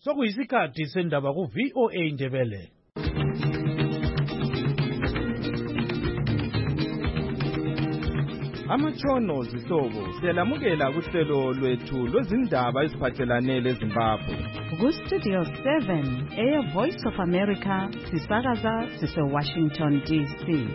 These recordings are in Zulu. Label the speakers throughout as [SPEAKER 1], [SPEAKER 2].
[SPEAKER 1] Sokuyisikhathi sendaba ku VOA Indebele.
[SPEAKER 2] Amatshono zihlobo siyalamukela kuhlelo lwethu lwezindaba eziphathelane leZimbabwe.
[SPEAKER 3] Ku-Studio 7 Air Voice of America sisakaza sise-Washington DC.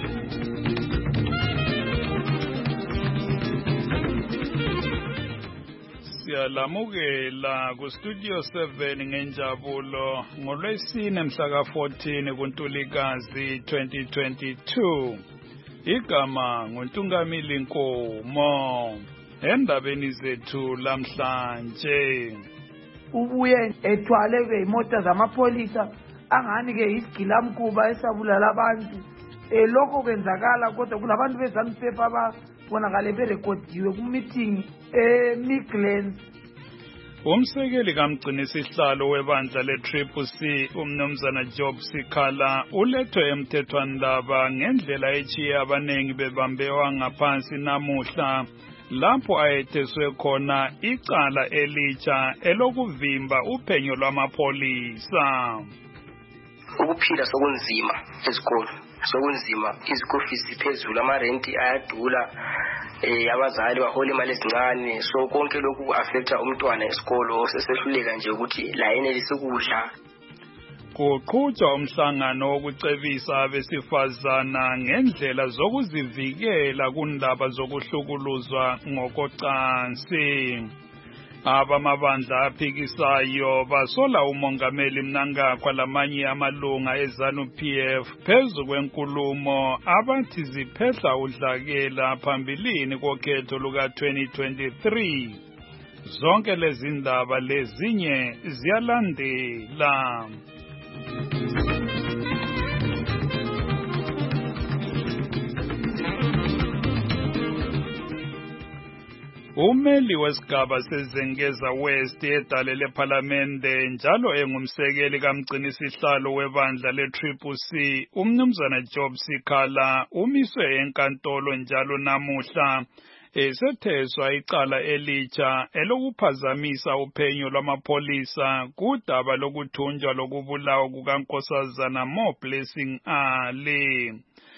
[SPEAKER 4] Siyalamukela ku-Studio 7 ngenjabulo ngolwesine mhla ka-14 kuNtulikazi 2022. Igama nguNtungamili Nkomo. Endabeni zethu lamhlanje,
[SPEAKER 5] ubuye ethwale imota zamapolisa angani ke isigilamkhuba esabulala abantu. Lokho kwenzakala kodwa kunabantu beZANU-PF ababonakale berekodiwe ku-meeting eMidlands.
[SPEAKER 4] umsekeli kamgcinisihlalo webandla le-CCC umnumzana Job Sikhala ulethwe emthethwandaba ngendlela echiye abanengi bebambewa ngaphansi namuhla lapho ayetheswe khona icala elitsha elokuvimba uphenyo lwamapolisa.
[SPEAKER 6] Ukuphila sokunzima esikolo, sokunzima, izikofisi ziphezulu, amarenti ayadula, abazali bahola imali ezincane, so konke lokhu ku-affecta umntwana esikolo sesehluleka nje ukuthi la yenelise ukudla.
[SPEAKER 4] Kuqhutshwa umhlangano wokucebisa abesifazana ngendlela zokuzivikela kundaba zokuhlukuluzwa ngokocansi. Abamabandla aphikisayo basola umongameli Mnangagwa lamanye amalunga eZANU-PF phezu kwenkulumo abathi ziphehla udlakela phambilini kokhetho luka-2023. Zonke lezi ndaba lezinye ziyalandela. Umeli wesigaba seZengeza West edale lephalamende njalo engumsekeli kamgcinisihlalo webandla le-CCC umnumzana Job Sikhala umiswe enkantolo njalo namuhla esetheswa icala elitsha elokuphazamisa uphenyo lwamapolisa kudaba lokuthunjwa lokubulawa kukaNkosazana Mo-Blessing Ali.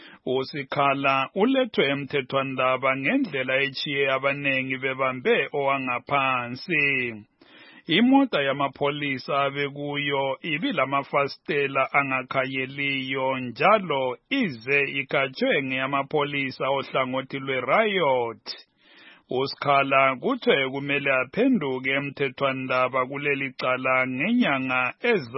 [SPEAKER 4] uSikhala ulethwe emthethwandaba ngendlela echiye abanengi bebambe owangaphansi. Imota yamapolisa abekuyo ibilamafastela angakhayeliyo njalo ize ikhatshwe ngeyamapolisa ohlangothi lwe-riot. uSikhala kuthiwe kumele aphenduke emthethwandaba kuleli cala ngenyanga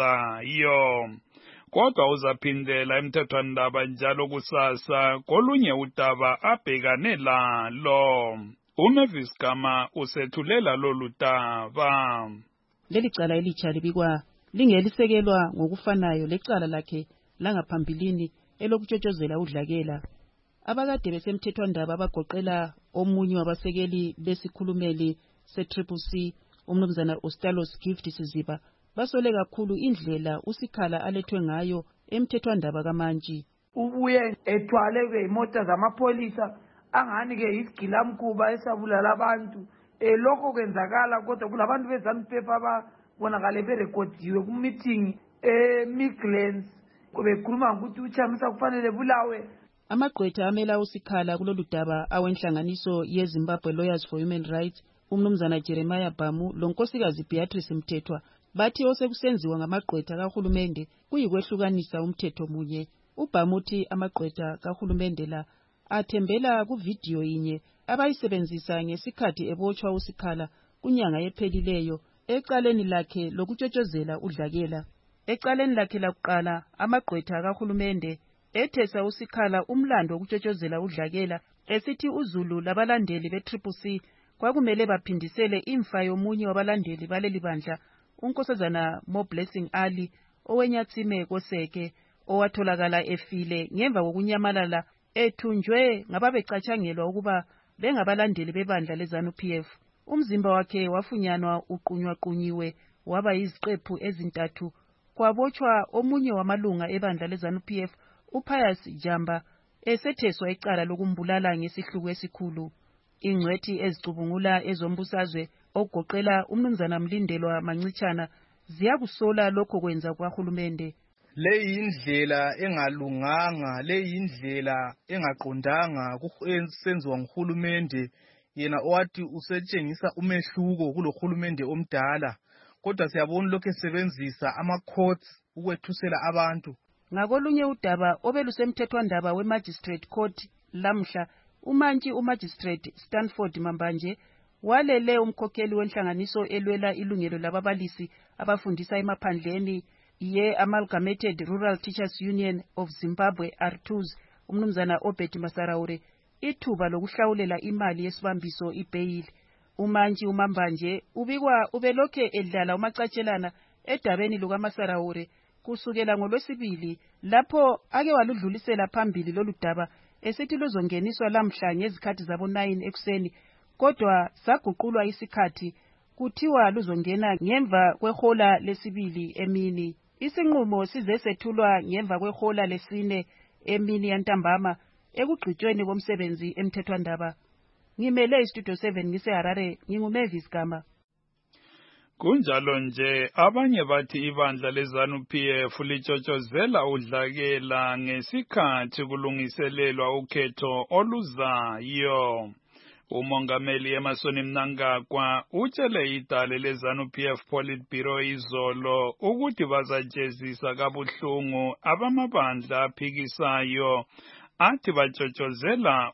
[SPEAKER 4] ezayo. Kodwa uzaphindela emthethwandaba njalo kusasa kolunye udaba abhekane lalo. uMavis Gama usethulela lolu daba.
[SPEAKER 7] Leli cala elitsha libikwa lingelisekelwa ngokufanayo lecala lakhe langaphambilini elokutshotshozela udlakela. Abakade besemthethwandaba abagoqela omunye wabasekeli besikhulumeli se-CCC umnumzana Ustalos Gift Siziba basole kakhulu indlela uSikhala alethwe ngayo emthethwandaba kaMantshi.
[SPEAKER 5] Ubuye ethwale imota zamapolisa angani ke isigilamkhuba esabulala abantu. Lokho kwenzakala kodwa kunabantu beZANU-PF ababonakale berekodiwe ku-meeting eMidlands bekhuluma ukuthi uChamisa kufanele bulawe.
[SPEAKER 7] Amagqwetha amela uSikhala kulolu daba awenhlanganiso yeZimbabwe Lawyers for Human Rights umnumzana Jeremiah Bhamu lonkosikazi Beatrice Mthethwa bathi osekusenziwa ngamagqwetha kahulumende kuyikwehlukanisa umthetho munye. uBhamu uthi amagqwetha kahulumende la athembela kuvidiyo yinye abayisebenzisa ngesikhathi ebotshwa uSikhala kunyanga yephelileyo ecaleni lakhe lokutshotshozela udlakela. Ecaleni lakhe lakuqala amagqwetha kahulumende ethesa uSikhala umlando wokutshotshozela udlakela esithi uZulu labalandeli be-CCC kwakumele baphindisele imfa yomunye wabalandeli baleli bandla uNkosazana Mo-Blessing Ali owenyathime Koseke owatholakala efile ngemva kokunyamalala ethunjwe ngababecatshangelwa ukuba bengabalandeli bebandla leZANU-PF. Umzimba wakhe wafunyanwa uqunywa-qunyiwe waba yiziqephu ezintathu. Kwabotshwa omunye wamalunga ebandla leZANU-PF uPius Jamba esetheswa icala lokumbulala ngesihluku esikhulu. Ingcwethi ezicubungula ezombusazwe okugoqela umnumzana Mlindelwa Mancitshana ziyakusola lokho kwenza kwahulumende.
[SPEAKER 8] Le yindlela engalunganga, le yindlela engaqondanga kusenziwa nguhulumende yena owathi usetshengisa umehluko kulohulumende omdala. Kodwa siyabona lokho esebenzisa ama-courts ukwethusela abantu.
[SPEAKER 7] Ngakolunye udaba obelusemthethwandaba we-Magistrate Court lamhla, uMagistrate Stanford Mambanje walele umkhokheli wenhlanganiso elwela ilungelo lababalisi abafundisa emaphandleni ye-Amalgamated Rural Teachers Union of Zimbabwe R2s, umnumzana Obed Masaraure, ithuba lokuhlawulela imali yesibambiso ibhayili. uMambanje ubikwa ubelokhe edlala umacatshelana edabeni lukaMasaraure kusukela ngoLwesibili, lapho ake waludlulisela phambili lolu daba esithi luzongeniswa lamhla ngezikhathi zabo 9 ekuseni, kodwa saguqulwa isikhathi kuthiwa luzongena ngemva kwehola lesibili emini. Isinqumo size sethulwa ngemva kwehola lesine emini yantambama ekugqitshweni komsebenzi emthethwandaba. Ngimele iStudio 7 ngiseHarare, nginguMavis Gama.
[SPEAKER 4] Kunjalo nje abanye bathi ibandla leZANU-PF litshotshozela udlakela ngesikhathi kulungiselelwa ukhetho oluzayo. Umongameli Emmerson Mnangagwa utshele idale leZANU-PF Politburo izolo ukuthi bazajezisa kabuhlungu abamabandla aphikisayo athi batshotshozela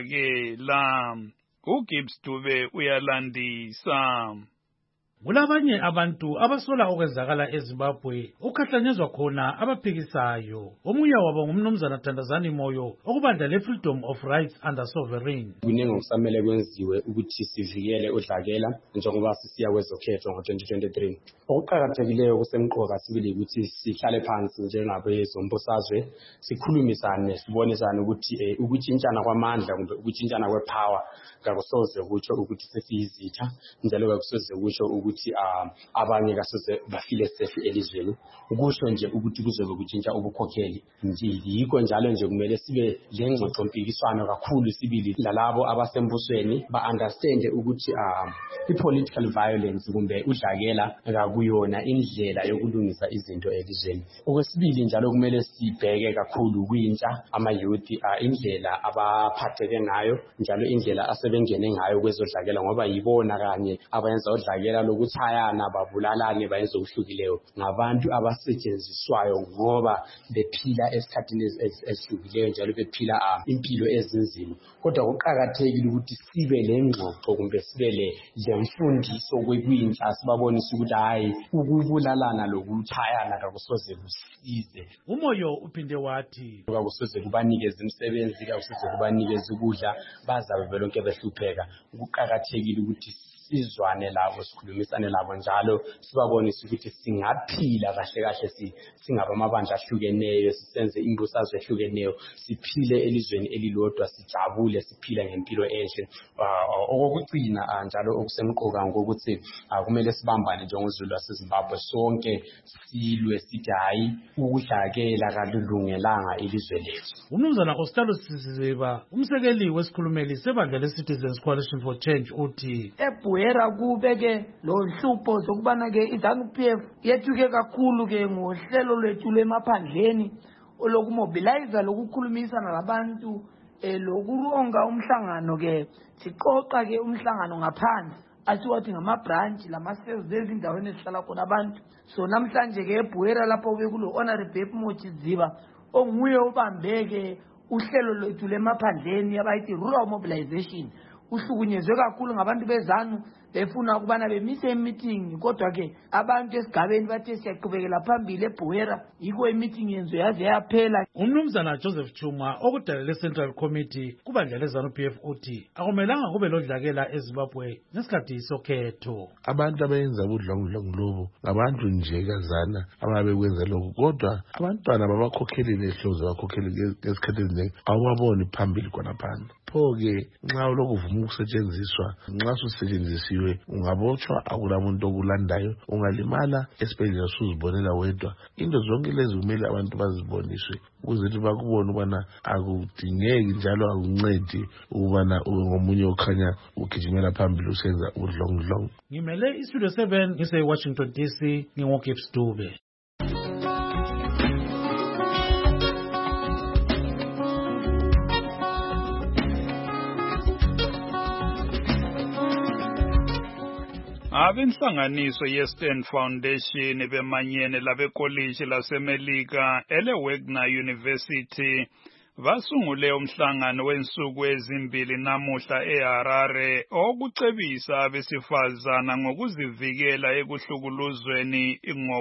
[SPEAKER 4] udlakela. uGibbs Dube uyalandisa.
[SPEAKER 1] Kulabanye abantu abasola okwenzakala eZimbabwe ukhahlanyezwa khona abaphikisayo. Omunye wabo ngumnumzana Thandazani Moyo okubandla le-Freedom of Rights under Sovereign.
[SPEAKER 9] Kuningi okusamele kwenziwe ukuthi sivikele udlakela njengoba sisiya kwezokhetho ngo-2023. Okuqakathekileyo kusemqoka sibili ukuthi sihlale phansi njengabezombusazwe sikhulumisane sibonisane ukuthi ukutshintshana kwamandla kumbe ukutshintshana kwepower kakusoze kutsho ukuthi sesiyizitha, njalo kakusoze kutsho ukuthi abanye kasoze bafile safe elizweni. Ukusho nje ukuthi kuzobe kutshintsha ubukhokheli. Yikho njalo nje kumele sibe lengxoxo mpikiswano kakhulu sibili lalabo abasembusweni ba-understand ukuthi i-political violence kumbe udlakela akuyona indlela yokulungisa izinto elizweni. Okwesibili njalo kumele sibheke kakhulu kwintsha, ama-youth, indlela abaphatheke ngayo, njalo indlela asebengene ngayo kwezodlakela, ngoba yibona kanye abayenza udlakela lokuthayana babulalane bayenza okuhlukileyo. Ngabantu abasetshenziswayo ngoba bephila esikhathini esihlukileyo njalo bephila impilo ezinzima. Kodwa kuqakathekile ukuthi sibe lengxoxo kumbe sibe lemfundiso kwintsha, sibabonise ukuthi hayi ukubulalana lokuthayana kakusoze kusize.
[SPEAKER 1] Umoyo uphinde wathi
[SPEAKER 9] kakusoze kubanikeze imisebenzi, kakusoze kubanikeze ukudla, bazabe belonke behlupheka. Kuqakathekile ukuthi sizwane labo, sikhulumisane labo njalo sibabonise ukuthi singaphila kahle kahle singabamabandla ahlukeneyo, sisenze imbusazwe ehlukeneyo, siphile elizweni elilodwa, sijabule, siphile ngempilo enhle. Okokugcina njalo okusemqoka ngokuthi kumele sibambane njengozulu waseZimbabwe, sonke silwe sithi hayi ukudlakela kalulungelanga ilizwe lethu.
[SPEAKER 1] Umnumzana Ostalo Siziba, umsekeli wesikhulumeli sebandla le-Citizens Coalition for Change, uthi
[SPEAKER 5] eBuera kubeke lo nhlupho zokubana ke iZANU-PF yethuke kakhulu ke ngohlelo lwethu lemaphandleni olokumobilize lokukhulumisana labantu lokuronga umhlangano ke siqoqa ke umhlangano ngaphandle asiwathi ngama-branch lama-cells ezindaweni esihlala khona abantu. So namhlanje ke eBuera lapho bekulo Honorable Mochiziba onguye ubambeke uhlelo lwethu lemaphandleni abayithi rural mobilization. Uhlukunyezwe kakhulu ngabantu beZANU befuna ukubana bemise meeting, kodwa ke abantu esigabeni bathe siyaqhubekela phambili eBuera, yiko meeting yenziwe yaze yaphela.
[SPEAKER 1] Umnumzana Joseph Chuma okudalela Central Committee kubandla leZANU-PF uthi akumelanga kube lodlakela eZimbabwe ngesikhathi sokhetho.
[SPEAKER 10] Abantu abayenza ubudlwangudlwangu lobo ngabantu nje kazana ababekwenza lokho, kodwa abantwana babakhokheli behlozo bakhokheli ngesikhathi eziningi awubaboni phambili khona phandle. pho-ke nxa ulokuvuma ukusetshenziswa nxa susetshenzisiwe ungabotshwa akulamuntu okulandayo ungalimala esibhedlela suzibonela wedwa into zonke lezi kumele abantu baziboniswe ukuze bakubone ukubana akudingeki njalo akuncedi ukubana ube ngomunye okhanya ugijimela phambili usenza udlongudlongo.
[SPEAKER 1] Ngimele iStudio 7 ngise-Washington DC ngingoGibbs Dube.
[SPEAKER 4] Abenhlanganiso ye-Stern Foundation bemanyene labekoliji laseMelika ele-Wagner University basungule umhlangano wensuku ezimbili namuhla eHarare okucebisa abesifazana ngokuzivikela ekuhlukuluzweni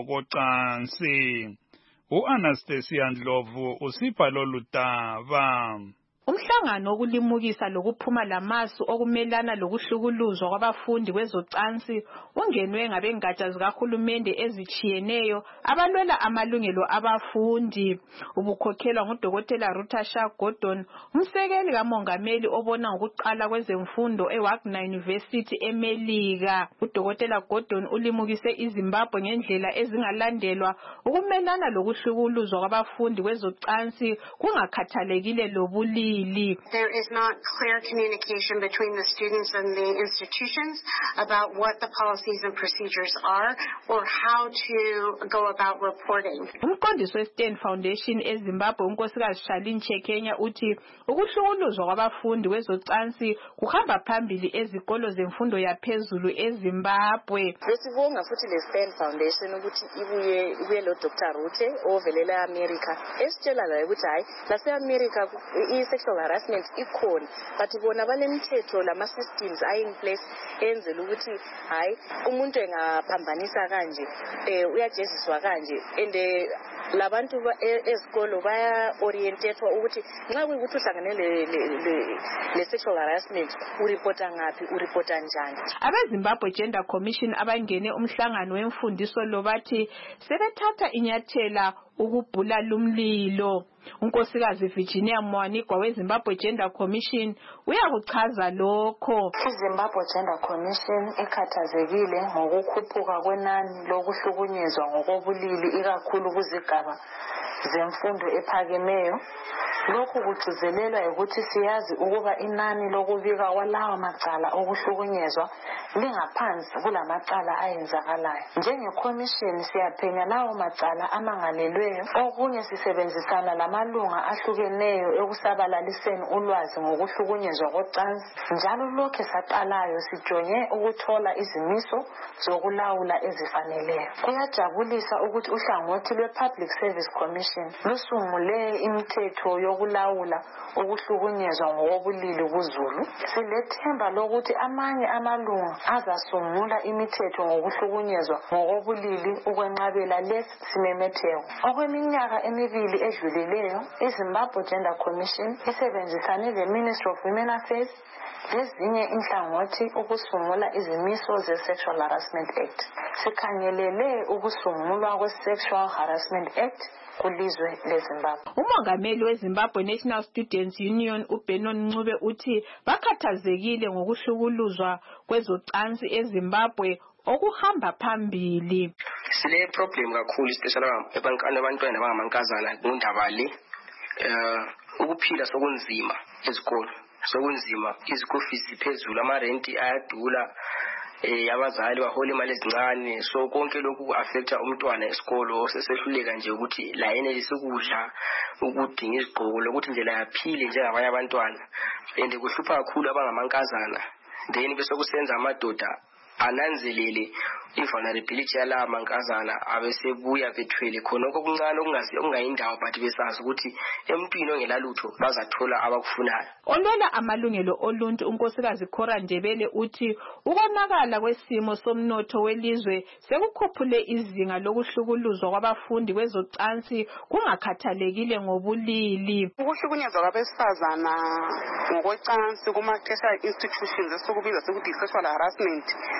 [SPEAKER 4] ngokocansi. U-Anastasia Ndlovu usipha lolu daba.
[SPEAKER 11] Umhlangano wokulimukisa lokuphuma lamasu okumelana lokuhlukuluzwa kwabafundi kwezocansi ungenwe ngabengatsha zikahulumende ezitshiyeneyo abalwela amalungelo abafundi. Ubukhokhelwa nguDokotela Ruta Shah Gordon, umsekeli kamongameli obona ngokuqala kwezemfundo eWagner University eMelika. UDokotela Gordon ulimukise iZimbabwe ngendlela ezingalandelwa ukumelana lokuhlukuluzwa kwabafundi kwezocansi kungakhathalekile lobulili.
[SPEAKER 12] There is not clear communication between the students and the institutions about what the policies and procedures are or how to go about reporting.
[SPEAKER 11] Umqondisi we-Stern Foundation eZimbabwe unkosikazi Charlene Chekenya uthi ukuhlukuluzwa kwabafundi kwezocansi kuhamba phambili ezikolo zemfundo yaphezulu eZimbabwe.
[SPEAKER 13] Besibonga futhi le-Stern Foundation ukuthi ibuye lo Dr. Rute ovelela eAmerica esitshela la ukuthi hayi lase-America sexual harassment ikhona but bona banemithetho lama-systems in place enzela ukuthi hayi umuntu engaphambanisa kanje uyajeziswa kanje and labantu ezikolo baya-orientetwa ukuthi nxa kuyikuthi uhlangane le-sexual harassment uripota ngaphi uripota njani.
[SPEAKER 11] Abezimbabwe Gender Commission abangene umhlangano wemfundiso lo bathi sebethatha inyathela ukubhula lumlilo. Unkosikazi Virginia Mwanigwa weZimbabwe Gender Commission uyakuchaza lokho.
[SPEAKER 14] iZimbabwe Gender Commission ikhathazekile ngokukhuphuka kwenani lokuhlukunyezwa ngokobulili ikakhulu kuzigaba zemfundo ephakemeyo. Lokhu kugcizelelwa ukuthi siyazi ukuba inani lokubika kwalawa macala okuhlukunyezwa lingaphansi kulamacala ayenzakalayo. Njenge-Commission siyaphenya lawo macala amangalelweyo. Okunye sisebenzisana lamalunga ahlukeneyo ekusabalaliseni ulwazi ngokuhlukunyezwa kocansi. Njalo lokho saqalayo sijonge ukuthola izimiso zokulawula ezifaneleyo. Kuyajabulisa ukuthi uhlangothi lwe-Public Service Commission lusungule imithetho yokulawula ukuhlukunyezwa ngokobulili kuZulu. Silethemba lokuthi amanye amalunga azasungula imithetho ngokuhlukunyezwa ngokobulili ukwenqabela lesi simemetheko. Okweminyaka emibili edlulileyo, iZimbabwe Gender Commission isebenzisane le-Ministry of Women Affairs lezinye inhlangothi ukusungula izimiso ze-Sexual Harassment Act. Sikhangelele ukusungulwa kwe-Sexual Harassment Act kulizwe leZimbabwe.
[SPEAKER 11] Umongameli weZimbabwe National Students Union uBenon Ncube uthi bakhathazekile ngokuhlukuluzwa kwezocansi eZimbabwe okuhamba phambili.
[SPEAKER 6] Sile problem kakhulu especially abantwana abangamankazana kundaba le ukuphila sokunzima ezikolo. Sokunzima izikolo fees phezulu amarenti ayadula abazali bahola imali ezincane so konke lokhu affecta umntwana esikolo sesehluleka nje ukuthi la yenelise ukudla ukudinga izigqoko lokuthi nje la yaphile njengabanye abantwana and kuhlupha kakhulu abangamankazana then bese kusenza amadoda ananzelele invulnerability yala mankazana abesebuya bethwele khona okuncane okungayindawo but besazi ukuthi emntwini ongelalutho bazathola abakufunayo.
[SPEAKER 11] Olwela amalungelo oluntu unkosikazi Cora Ndebele uthi ukonakala kwesimo somnotho welizwe sekukhuphule izinga lokuhlukuluzwa kwabafundi kwezocansi kungakhathalekile ngobulili.
[SPEAKER 15] Ukuhlukunyezwa kwabesifazana ngokocansi kuma-tertiary institutions esikubiza sekuthi sexual harassment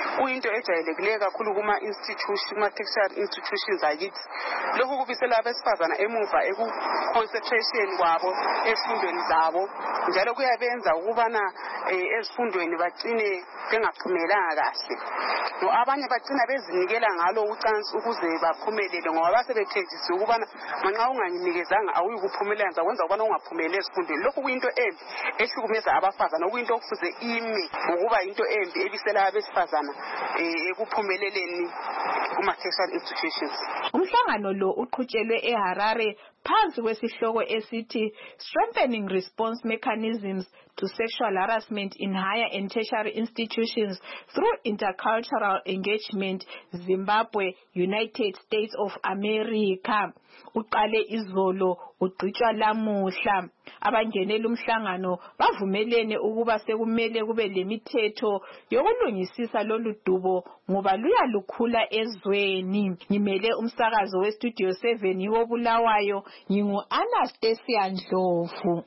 [SPEAKER 15] kuyinto ejayelekileyo kakhulu kuma-tertiary institutions akithi. Lokhu kubisela abesifazana emuva eku-concentration kwabo ezifundweni zabo, njalo kuyabenza ukubana ezifundweni bagcine bengaphumelanga kahle. Abanye bagcina bezinikela ngalo ucansi ukuze baphumelele, ngoba basebethethisiwe ukubana manxa unganikezanga awuyi kuphumelela, ngizakwenza ukubana ungaphumeleli ezifundweni. Lokhu kuyinto embi ehlukumeza abafazana, okuyinto okufuze ime ngokuba into embi ebisela abesifazana ekuphumeleleni kuma-tertiary institutions.
[SPEAKER 11] Umhlangano lo uqhutshelwe eHarare phansi kwesihloko esithi Strengthening Response Mechanisms to Sexual Harassment in Higher and Tertiary Institutions through Intercultural Engagement, Zimbabwe, United States of America. Uqale izolo ugqitshwa lamuhla. Abangenela umhlangano bavumelene ukuba sekumele kube lemithetho yokulungisisa lolu dubo ngoba luyalukhula ezweni. Ngimele umsakazo weStudio 7 yiwobulawayo, ngingu Anastasia Ndlovu.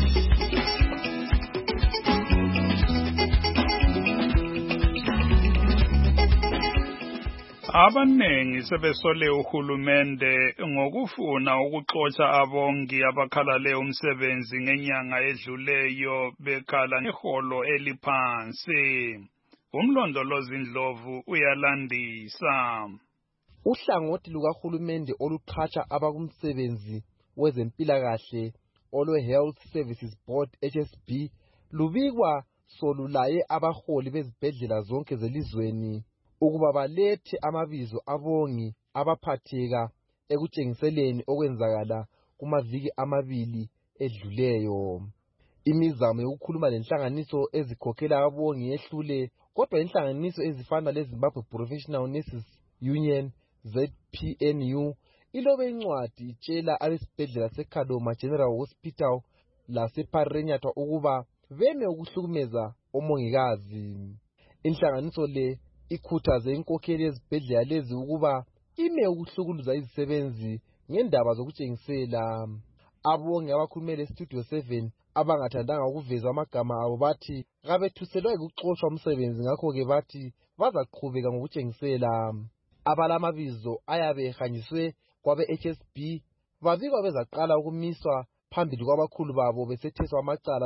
[SPEAKER 4] Abanengi sebesole uhulumende ngokufuna ukuxotsha abongi abakhalale umsebenzi ngenyanga edluleyo bekhala ngeholo eliphansi. Umlondolozi Ndlovu uyalandisa.
[SPEAKER 16] Uhlangothi lukahulumende oluqhatsha abakumsebenzi wezempilakahle olwe Health Services Board HSB lubikwa solulaye abaholi bezibhedlela zonke zelizweni ukuba balethe amabizo abongi abaphatheka ekutshengiseleni okwenzakala kumaviki amabili edluleyo. Imizamo yokukhuluma lenhlanganiso ezikhokhela abongi yehlule, kodwa inhlanganiso ezifana leZimbabwe Professional Nurses Union ZPNU ilobe incwadi itshela abesibhedlela seKhaloma General Hospital lasePharenyatha ukuba beme ukuhlukumeza omongikazi. Inhlanganiso le ikhuthaze inkokheli yezibhedlela lezi ukuba ime ukuhlukuluza izisebenzi ngendaba zokutshengisela. Abongi abakhulumele eStudio 7 abangathandanga ukuveza amagama abo bathi kabethuselwa ukuxoshwa umsebenzi, ngakho-ke bathi bazaqhubeka ngokutshengisela. Abalamabizo ayabe ehanjiswe kwabe-HSB babikwa bezaqala ukumiswa phambili kwabakhulu babo besetheswa amacala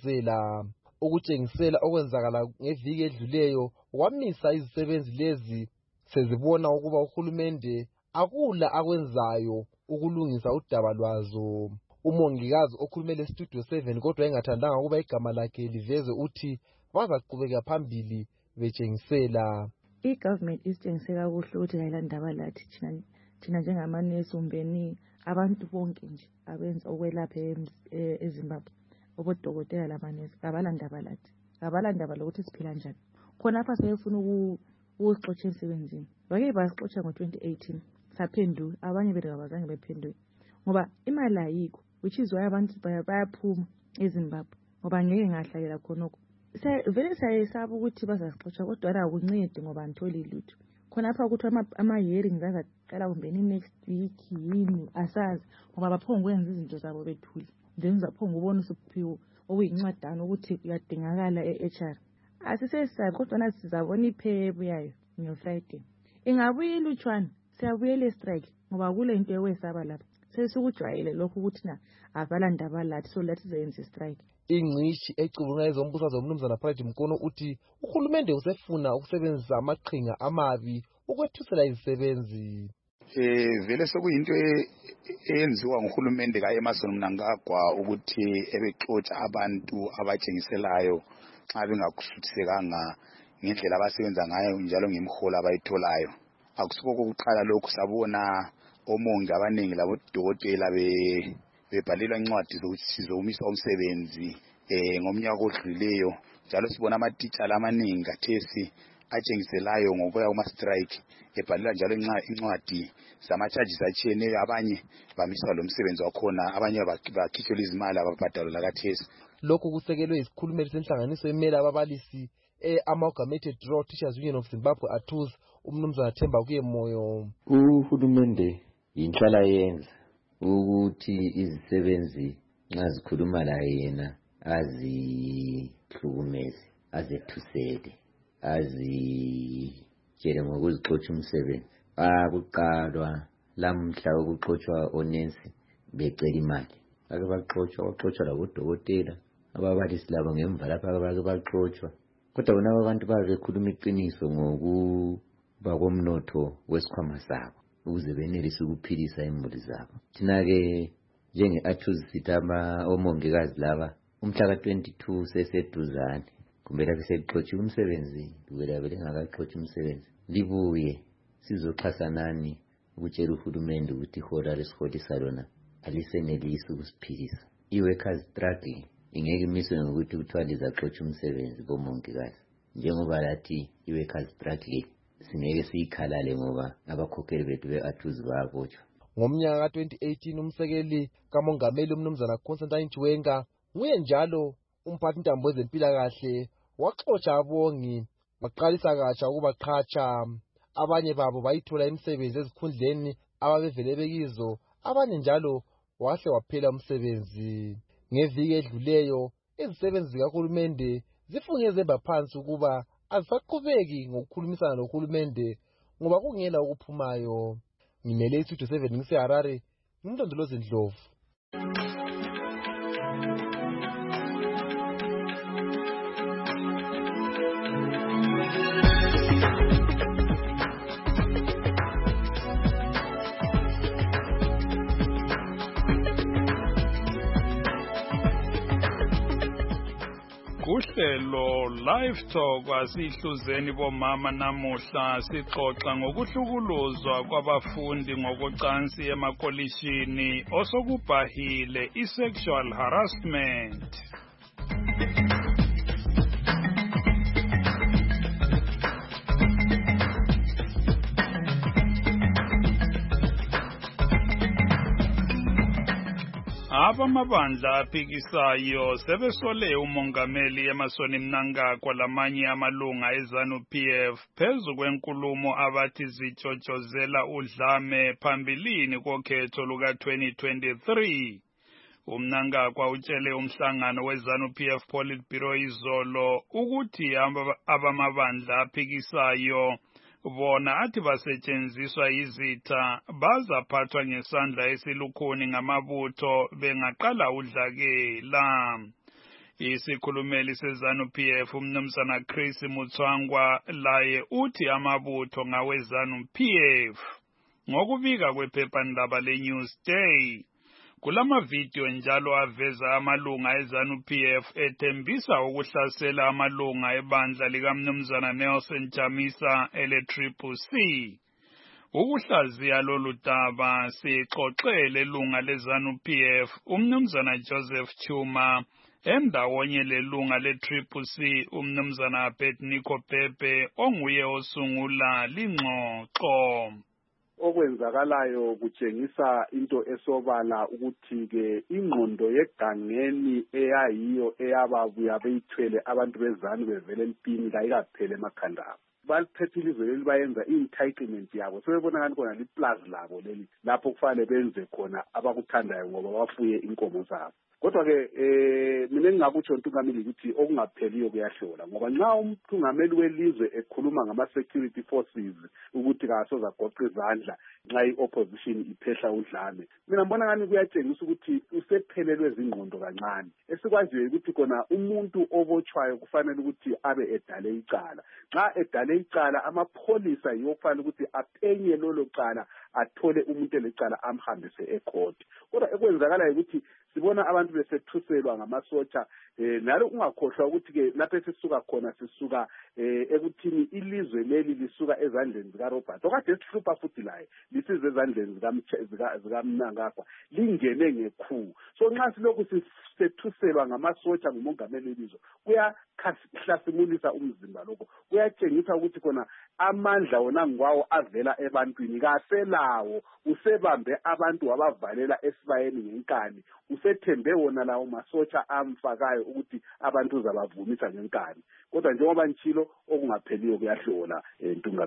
[SPEAKER 16] ukutshengisela okwenzakala ngeviki edluleyo kwamisa izisebenzi lezi sezibona ukuba uhulumende akula akwenzayo ukulungisa udaba lwazo. Umongikazi okhulumele eStudio 7 kodwa engathandanga ukuba igama lakhe livezwe uthi bazaqhubeka phambili betshengisela.
[SPEAKER 17] I-government isitshengisela kuhle ukuthi kayilandaba lathi thina njengamanesi umbeni abantu bonke nje abenza ukwelapha eZimbabwe, obodokotela lamanesi kabalandaba lathi, kabalandaba lokuthi siphila njani. Khonapha sebefuna ukusixotsha emsebenzini. Bake basixotsha ngo-2018 saphenduka, abanye bethu abazange bephenduke ngoba imali ayikho, which is why abantu bayaphuma eZimbabwe ngoba ngeke ngahlalela khonoko. Vele sayesaba ukuthi bazasixotsha kodwa akuncedi ngoba antholi lutho. Khonapha ukuthi ama-hearings azaqala kumbeni next week yini asazi ngoba baphonga ukwenza izinto zabo bethule, then uzaphonga ubona usuphiwo okuyincwadana ukuthi uyadingakala e-HR. Asisesabi kodwa nathi sizabona iphebo yayo ngo-Friday. Ingabuye ilutshwana, siyabuyela e-strike ngoba kule nto yokwesaba lapha sesikujwayele lokho ukuthi na abalandaba lathi so lathi sizenza i-strike.
[SPEAKER 16] Ingcishi ecubungula ezombusazwe uMnumzana Pride Mkono uthi uhulumende usefuna ukusebenzisa amaqhinga amabi ukwethusela izisebenzi.
[SPEAKER 18] Vele sokuyinto eyenziwa nguhulumende kaEmmerson Mnangagwa ukuthi ebexotsha abantu abatshengiselayo xa bengakuhluthisekanga ngendlela abasebenza ngayo njalo ngemiholo abayitholayo. Akusikho kokuqala lokhu, sabona omongi abaningi labodokotela bebhalelwa incwadi zokuthi zokumisa umsebenzi ngomnyaka odlulileyo, njalo sibona amatitshala amaningi kathesi atshengiselayo ngokuya kuma-strike ebhalelwa njalo incwadi zama-charges atshiyeneyo. Abanye bamiswa lo msebenzi wakhona, abanye bakhitshelwa izimali ababhadalwa lakathesi.
[SPEAKER 16] Lokhu kusekelwe isikhulumeli senhlanganiso emela ababalisi Amalgamated Rural Teachers Union of Zimbabwe ATUZ uMnumzana Themba Kuyemoyo.
[SPEAKER 19] Uhulumende yinhlala yenza ukuthi izisebenzi nxa zikhuluma la yena azihlukumeze, azethusele. azitshele ngokuzixotsha umsebenzi. Bakuqalwa lamhla ukuxotshwa onensi becela imali. Bake baxotshwa labodokotela, ababalisi labo ngemva lapha bake baxotshwa. Kodwa bona abantu babe bekhuluma iqiniso ngokuba komnotho wesikhwama sabo ukuze benelise ukuphilisa imuli zabo. Thina-ke njenge-ATHUS sithi omongikazi laba umhla ka-22 seseduzane, kumele beselixotshiwe umsebenzi, kumele belengakaxotshi umsebenzi. Libuye sizoxhasa nani ukutshela uhulumende ukuthi ihola lesiholisa lona alisenelisi ukusiphilisa. I-workers struggle ingeke imiswe ngokuthi kuthiwa lizaxotsha umsebenzi bomongikazi. Njengoba lathi i-workers struggle singeke siyikhalale ngoba abakhokheli bethu be-ATHUS bayabotshwa.
[SPEAKER 16] Ngomnyaka ka-2018 umsekeli kamongameli umnumzana Constantine Chiwenga nguye njalo umphathintambo wezempilakahle waxotsha abongi baqalisa katsha ukubaqhatsha. Abanye babo bayithola imisebenzi ezikhundleni ababevele bekizo, abanye njalo wahle waphela umsebenzi. Ngeviki edluleyo izisebenzi zikahulumende zifunge zemba phansi ukuba azisaqhubeki ngokukhulumisana nohulumende ngoba kungela okuphumayo. Ngimele isitho 7 ngiseHarare, ngimndondolozi Ndlovu.
[SPEAKER 4] Uhlelo Live Talk asihluzeni bomama namuhla sixoxa ngokuhlukuluzwa kwabafundi ngokucansi emakolishini osokubhahile i-sexual harassment. Abamabandla aphikisayo sebesole umongameli Emmerson Mnangagwa lamanye amalunga eZANU-PF phezu kwenkulumo abathi zitshotshozela udlame phambilini kokhetho luka-2023. Mnangagwa utshele umhlangano weZANU-PF Politburo izolo ukuthi abamabandla aphikisayo bona athi basetshenziswa izitha bazaphathwa ngesandla esilukhuni ngamabutho bengaqala udlakela. Isikhulumeli seZANU-PF umnumzana Chris Mutswangwa laye uthi amabutho ngaweZANU-PF. Ngokubika kwephephandaba leNewsday, kulama video njalo aveza amalunga eZANU-PF ethembisa ukuhlasela amalunga ebandla likamnumzana Nelson Chamisa ele-CCC. Ukuhlaziya lolu daba sixoxele lunga leZANU-PF umnumzana Joseph Chuma endawonye lelunga le-CCC umnumzana Abednego Pepe onguye osungula lingxoxo.
[SPEAKER 20] Okwenzakalayo kutshengisa into esobala ukuthi-ke ingqondo yegangeni eyayiyo eyababuya beyithwele abantu bezanu bevele empini kayikaphele emakhanda abo. Baliphethe ilizwe leli bayenza i-entitlement yabo sebebona ngani khona liplazi labo leli lapho kufanele benze khona abakuthandayo ngoba bafuye inkomo zabo. Kodwa-ke mina engingakutsho ntungameli ukuthi okungapheliyo kuyahlola ngoba nxa umthungameli welizwe ekhuluma ngama-security forces ukuthi kasoze agoqe izandla nxa i-opposition iphehla udlame, mina ngibona ngani kuyatshengisa ukuthi usephelelwe zingqondo kancane. Esikwaziyo ukuthi khona umuntu obotshwayo kufanele ukuthi abe edale icala. Nxa edale icala amapholisa yiwo kufanele ukuthi aphenye lolo cala athole umuntu elecala amhambise ecourt. Kodwa ekwenzakalayo ukuthi sibona abantu besethuselwa ngamasotsha, nalo ungakhohlwa ukuthi-ke lapho esisuka khona sisuka ekuthini ilizwe leli lisuka ezandleni zikaRobert okade esihlupha futhi laye lisize ezandleni zikaMnangagwa lingene ngekhulu. So nxa silokhu sisethuselwa ngamasotsha ngumongameli welizwe kuyahlasimulisa umzimba lokho, kuyatshengisa ukuthi khona amandla wona ngwawo avela ebantwini kaselawo, usebambe abantu wabavalela esibayeni ngenkani, usethembe wona lawo masotsha amfakayo ukuthi abantu uzabavumisa ngenkani. Kodwa njengoba nchilo okungapheliyo kuyahlola ntungameli.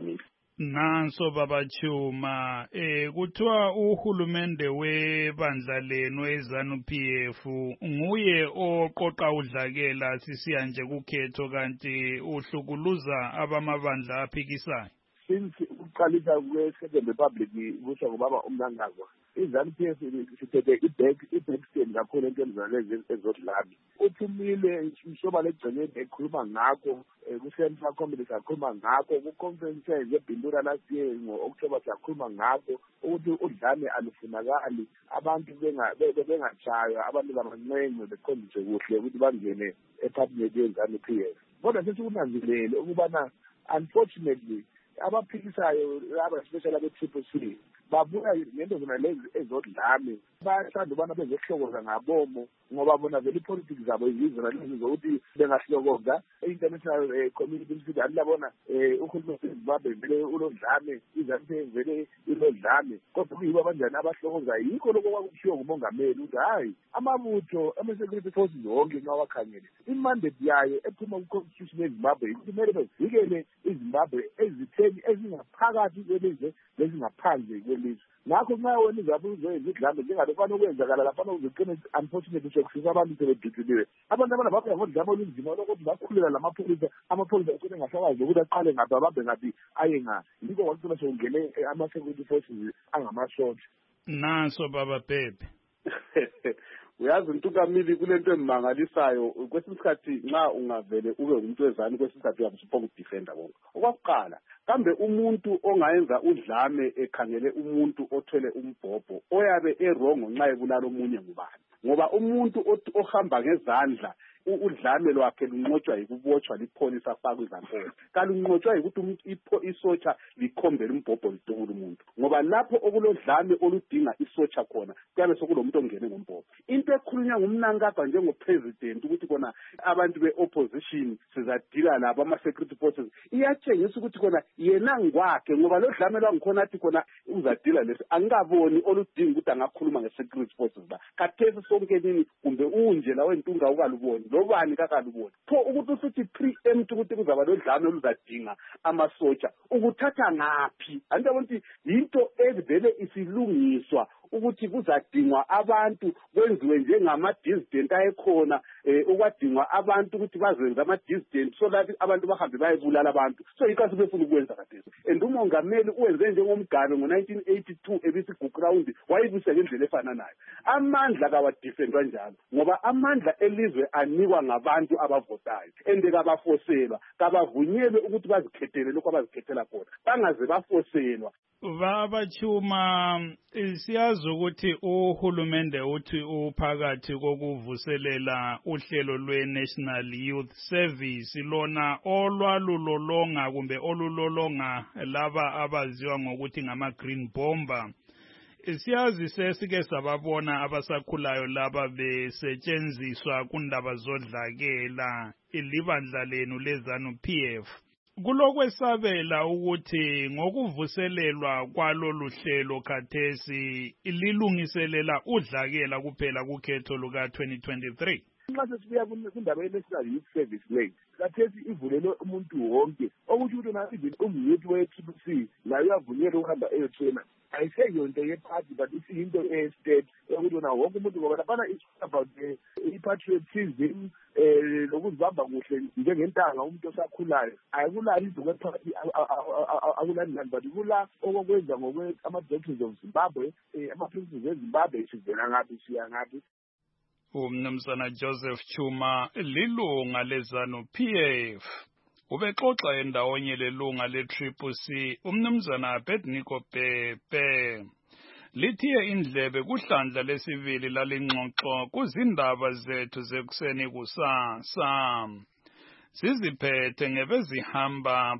[SPEAKER 4] Nanso baba Chuma, kuthiwa uhulumende webandla lenu eZANU-PF nguye oqoqa udlakela sisiya nje kukhetho kanti uhlukuluza abamabandla aphikisayo.
[SPEAKER 21] Since uqalisa kwe-Second Republic kusho ngobaba uMnangagwa, iZANU-PF sithethe i-backstand kakhulu entweni zalezi ezodlame. Uphumile mhloba legcekeni ekhuluma ngakho, ku-Central Committee sakhuluma ngakho, ku-conference yeBindura last year ngo-October sakhuluma ngakho, ukuthi udlame alufunakali, abantu bengatshaywa, abantu bamancengo beqondiswe kuhle ukuthi bangene ePhathimeti yeZANU-PF. Kodwa sesikunanzelele ukubana unfortunately abaphikisayo laba especially abe-TCC babuya ngento zona lezi ezodlame, bayathanda ubana bezohlokoza ngabomo ngoba bona vele i-politics zabo yizona lezi zokuthi bengahlokoza i-international community msithi alibona uhulumeni weZimbabwe vele ulodlame, iZANU-PF vele ilodlame, kodwa kuyibo abanjani abahlokoza. Yikho lokho kwakushiwo ngumongameli ukuthi hayi amabutho ama-security forces wonke nxa wakhangele i-mandate yayo ephuma ku-constitution yeZimbabwe kumele bevikele iZimbabwe ezitheni ezingaphakathi kwelizwe lezingaphandle kwelizwe. Ngakho nxa wena izabuzo izidlambe njengalofana okwenzakala laphana uzigcine unfortunately sokusisa abantu sebeduduliwe. Abantu abana babuya ngodlame olunzima lokuthi bakhulela lamapholisa, amapholisa ekuthi engasakwazi ukuthi aqale ngaphi abambe ngaphi aye ngaphi. Yikho kwakugcina sokungene ama-security forces angamasosha.
[SPEAKER 4] Nanso baba Pepe.
[SPEAKER 20] Uyazi Ntukamili kulento emangalisayo kwesinye isikhathi nxa ungavele ube umuntu wezani kwesinye isikhathi uyabusuphoka ukudefenda konke. Okwakuqala kambe umuntu ongayenza udlame ekhangele umuntu othwele umbhobho oyabe erongo nxa ebulala omunye ngubani, ngoba umuntu ohamba ngezandla udlame lwakhe lunqotshwa yikubotshwa lipholisa afakwe izampola, kalunqotshwa yikuthi isotsha likhombele umbhobho lidukule umuntu, ngoba lapho okulodlame oludinga isotsha khona kuyabe sekulomuntu ongene ngombhobho. Into ekhulunywa nguMnangagwa njengopresident ukuthi kona abantu be-opposition sizadila labo ama-security forces iyatshengisa ukuthi kona yena ngwakhe, ngoba lodlame lwangikhona athi kona uzadila lesi angikaboni oludinga ukuthi angakhuluma nge-security forces ba khathesi sonke nini kumbe unje lawe ntunga ukaluboni lobani kakaluboni pho ukuthi usuthi preempt ukuthi kuzaba lodlame oluzadinga amasotsha ukuthatha ngaphi. Andabona ukuthi yinto evele isilungiswa ukuthi kuzadingwa abantu kwenziwe njengama-dissident ayekhona okwadingwa abantu ukuthi bazenze ama-dissident so that abantu bahambe bayebulala abantu. So yikho sibefuna ukwenza khathesi. And umongameli uwenze njengomgalo ngo-1982 ebisi-Ground wayibuse ngendlela efananayo. Amandla kawadifendwa njalo ngoba amandla elizwe anikwa ngabantu abavotayo and kabafoselwa, kabavunyelwe ukuthi bazikhethele lokho abazikhethela khona, bangaze bafoselwa.
[SPEAKER 4] Baba Chuma, siyazi ukuthi uhulumende uthi uphakathi kokuvuselela uhlelo lwe-National Youth Service lona olwalulolonga kumbe olulolonga laba abaziwa ngokuthi ngama-Green Bomber. Siyazi sesike sababona abasakhulayo laba besetshenziswa kundaba zodlakela ilibandla lenu leZANU-PF. Kulokwesabela ukuthi ngokuvuselelwa kwalolu hlelo khathesi lilungiselela udlakela kuphela kukhetho luka-2023.
[SPEAKER 21] Nxa sesibuya kundaba ye-National Youth Service leyi khathesi ivulelwe umuntu wonke, okuthi ukuthi even umyouth we-TCC layo uyavunyelwa ukuhamba eyothena. Ayiseyonto into ye-party but isiyinto e-state ukuthi wona wonke umuntu ngoba laphana it's about i-patriotism lokuzibamba kuhle njengentanga umuntu osakhulayo. Ayikulali izinto kwe-party akulani nani but kula okokwenza ama-doctrines of Zimbabwe, ama-principles eZimbabwe sivela ngaphi siya ngaphi.
[SPEAKER 4] Umnumzana Joseph Chuma lilunga leZANU-PF ubexoxa endawonye lelunga le-TCC umnumzana Abednego Pepe. Lithiye indlebe kuhlandla lesibili lalingxoxo kuzindaba zethu zekuseni kusasa. Siziphethe ngebezihamba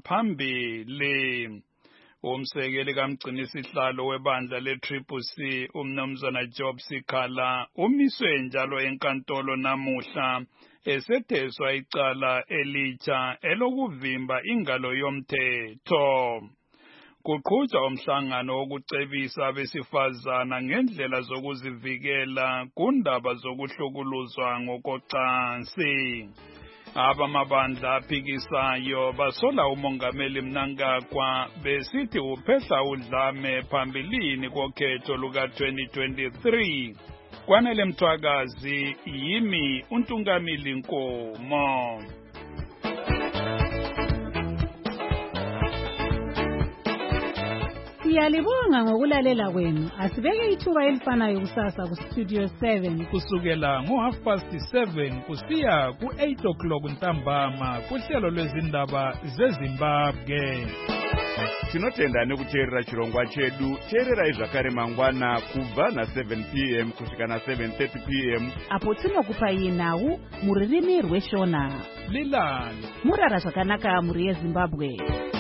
[SPEAKER 4] phambili. Umsekeli kamgcinisihlalo webandla le-TCC umnumzana Job Sikhala umiswe njalo enkantolo namuhla esetheswa icala elitsha elokuvimba ingalo yomthetho. Kuqhutshwa umhlangano wokucebisa abesifazana ngendlela zokuzivikela kundaba zokuhlukuluzwa ngokocansi. Abamabandla aphikisayo basola umongameli Mnangagwa besithi uphehla udlame phambilini kokhetho luka-2023. Kwanele Mthwakazi, yimi uNtungamili Nkomo.
[SPEAKER 2] Siyalibonga ngokulalela kwenu. Asibeke ithuba elifanayo kusasa ku Studio 7
[SPEAKER 4] kusukela ngo7:30 kusiya ku8 ntambama kuhlelo lwezindaba zeZimbabwe.
[SPEAKER 22] Tinotenda nekuteerera chirongwa chedu. Teererai zvakare mangwana kubva na7 p.m. kusvika na7:30 p.m.
[SPEAKER 2] apo tinokupai nhau muririmi rweShona.
[SPEAKER 4] Lilani
[SPEAKER 2] murara zvakanaka muri yeZimbabwe.